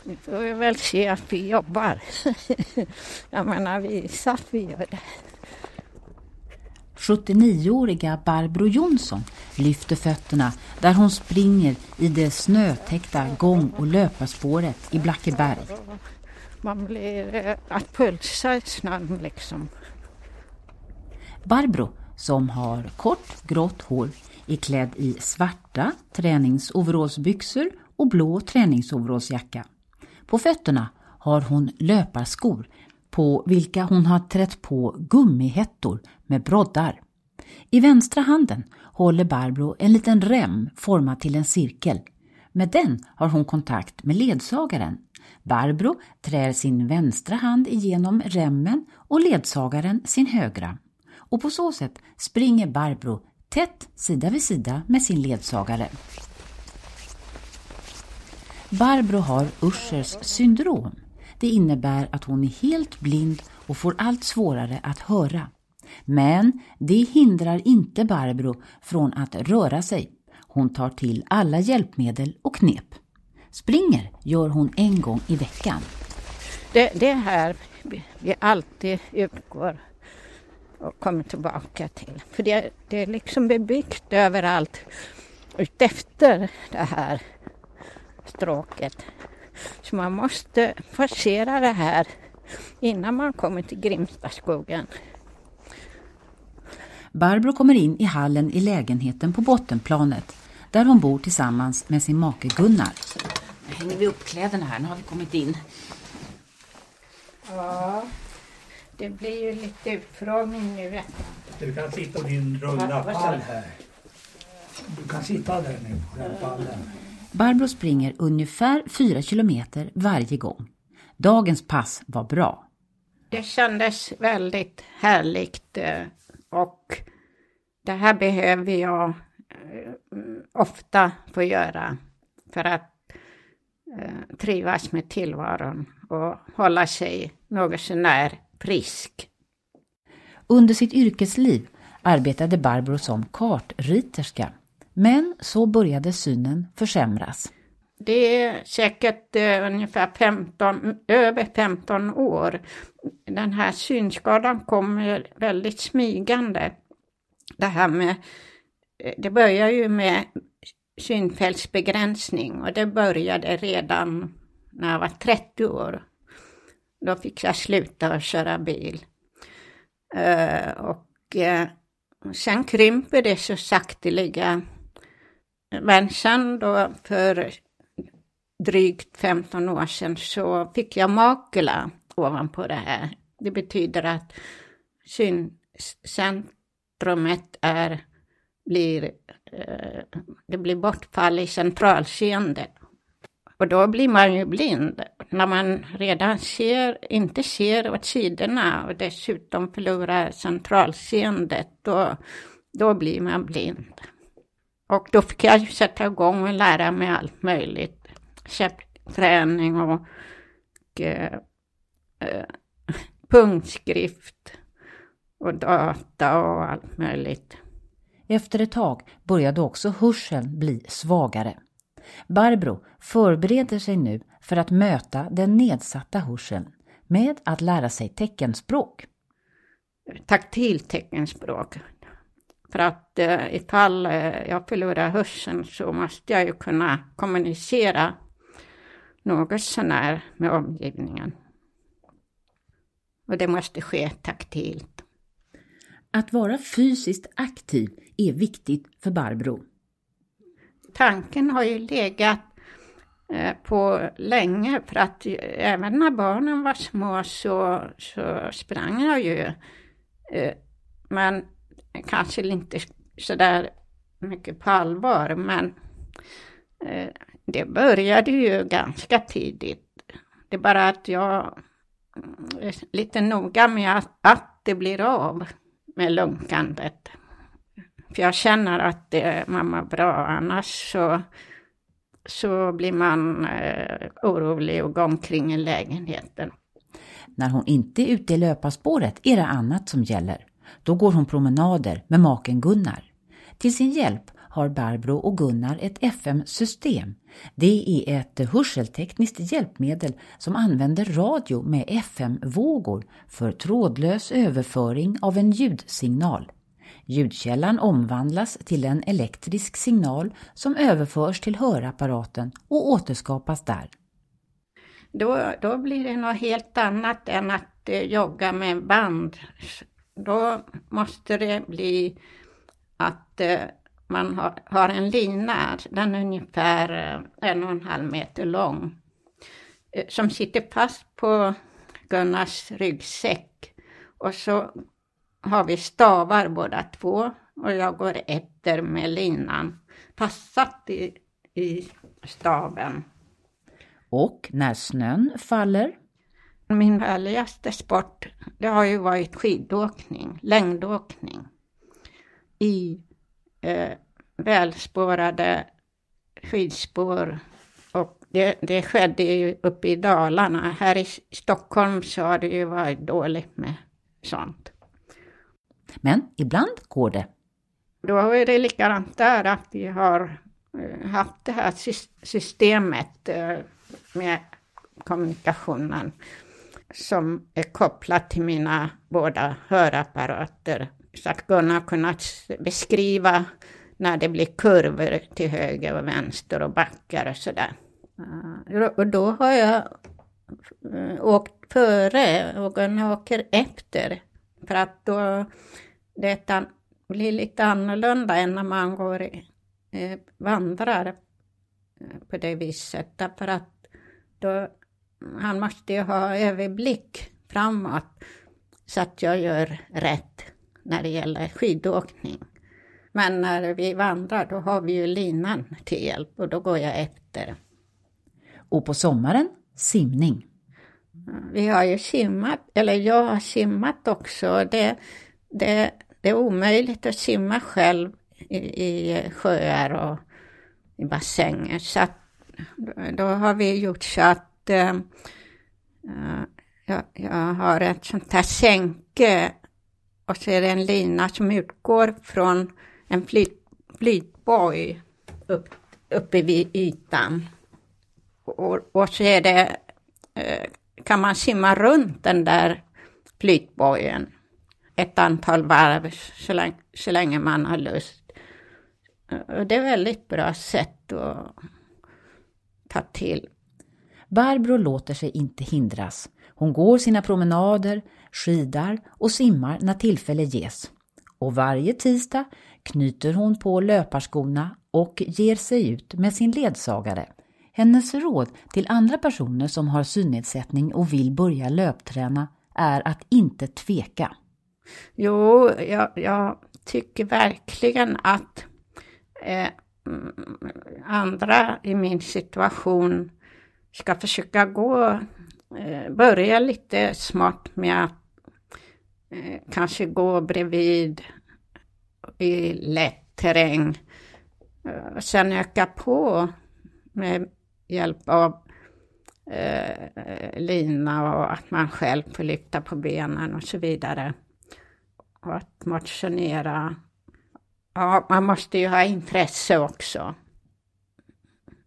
Vi får väl se att vi jobbar. Jag menar, visa att vi gör det. 79-åriga Barbro Jonsson lyfter fötterna där hon springer i det snötäckta gång- och löparspåret i Blackeberg. Man blir att pulsa i snön liksom. Barbro, som har kort grått hår, är klädd i svarta träningsoverallsbyxor och blå träningsoverallsjacka. På fötterna har hon löparskor på vilka hon har trätt på gummihettor med broddar. I vänstra handen håller Barbro en liten rem formad till en cirkel. Med den har hon kontakt med ledsagaren. Barbro trär sin vänstra hand igenom remmen och ledsagaren sin högra. Och på så sätt springer Barbro tätt sida vid sida med sin ledsagare. Barbro har Uschers syndrom. Det innebär att hon är helt blind och får allt svårare att höra. Men det hindrar inte Barbro från att röra sig. Hon tar till alla hjälpmedel och knep. Springer gör hon en gång i veckan. Det här vi alltid utgår och kommer tillbaka till. För det är liksom bebyggt överallt utefter det här stråket. Så man måste forcera det här innan man kommer till Grimstaskogen. Barbro kommer in i hallen i lägenheten på bottenplanet där hon bor tillsammans med sin make Gunnar. Nu hänger vi upp kläderna här, nu har vi kommit in. Ja, det blir ju lite utfrågning nu. Du kan sitta på din runda pall här. Du kan sitta där nu på den pallen. Barbro springer ungefär 4 kilometer varje gång. Dagens pass var bra. Det kändes väldigt härligt och det här behöver jag ofta få göra för att trivas med tillvaron och hålla sig något så när frisk. Under sitt yrkesliv arbetade Barbro som kartriterska. Men så började synen försämras. Det är säkert ungefär över 15 år. Den här synskadan kommer väldigt smygande. Det börjar ju med synfältsbegränsning och det började redan när jag var 30 år. Då fick jag sluta köra bil. Sen krymper det så sakteliga. Men sen då för drygt 15 år sedan så fick jag makula ovanpå det här. Det betyder att syncentrumet det blir bortfall i centralseendet. Och då blir man ju blind. När man redan inte ser åt sidorna och dessutom förlorar centralseendet, då blir man blind. Och då fick jag sätta igång och lära mig allt möjligt. Käppträning och punktskrift och data och allt möjligt. Efter ett tag började också hörseln bli svagare. Barbro förbereder sig nu för att möta den nedsatta hörseln med att lära sig teckenspråk. Taktilt teckenspråk. För att ifall jag förlorar hörseln så måste jag ju kunna kommunicera något sånär med omgivningen. Och det måste ske taktilt. Att vara fysiskt aktiv är viktigt för Barbro. Tanken har ju legat på länge för att även när barnen var små så sprang jag ju. Men kanske inte så där mycket på allvar, men det började ju ganska tidigt. Det är bara att jag är lite noga med att det blir av med lunkandet. För jag känner att man mår bra, annars så blir man orolig och går omkring i lägenheten. När hon inte är ute i löparspåret är det annat som gäller. Då går hon promenader med maken Gunnar. Till sin hjälp har Barbro och Gunnar ett FM-system. Det är ett hörseltekniskt hjälpmedel som använder radio med FM-vågor för trådlös överföring av en ljudsignal. Ljudkällan omvandlas till en elektrisk signal som överförs till hörapparaten och återskapas där. Då blir det något helt annat än att jogga med band. Då måste det bli att man har en lina, den är ungefär 1,5 meter lång, som sitter fast på Gunnars ryggsäck. Och så har vi stavar båda två och jag går efter med linan passat i staven. Och när snön faller? Min vanligaste sport, det har ju varit skidåkning, längdåkning. I välspårade skidspår. Och det skedde ju uppe i Dalarna. Här i Stockholm så har det ju varit dåligt med sånt. Men ibland går det. Då är det likadant där att vi har haft det här systemet med kommunikationen som är kopplat till mina båda hörapparater. Så att Gunnar har kunnat beskriva när det blir kurvor till höger och vänster och backar och sådär. Och då har jag åkt före och Gunnar åker efter. För att då det blir lite annorlunda än när man går vandrar på det viset. Därför att då, han måste ju ha överblick framåt så att jag gör rätt när det gäller skidåkning. Men när vi vandrar då har vi ju linan till hjälp och då går jag efter. Och på sommaren simning. Vi har ju simmat, eller jag har simmat också. Det är omöjligt att simma själv i sjöar och i bassänger. Så att, då har vi gjort så att jag har ett sånt här sänke och så är det en lina som utgår från en flytboj uppe vid ytan. Och så är det, kan man simma runt den där flytbojen ett antal varv så länge man har lust. Och det är väldigt bra sätt att ta till. Barbro låter sig inte hindras. Hon går sina promenader, skidar och simmar när tillfälle ges. Och varje tisdag knyter hon på löparskorna och ger sig ut med sin ledsagare. Hennes råd till andra personer som har synnedsättning och vill börja löpträna är att inte tveka. Jo, jag tycker verkligen att andra i min situation ska försöka börja lite smart med att kanske gå bredvid i lätt terräng. Sen öka på med hjälp av lina och att man själv får lyfta på benen och så vidare. Och att motionera. Ja, man måste ju ha intresse också.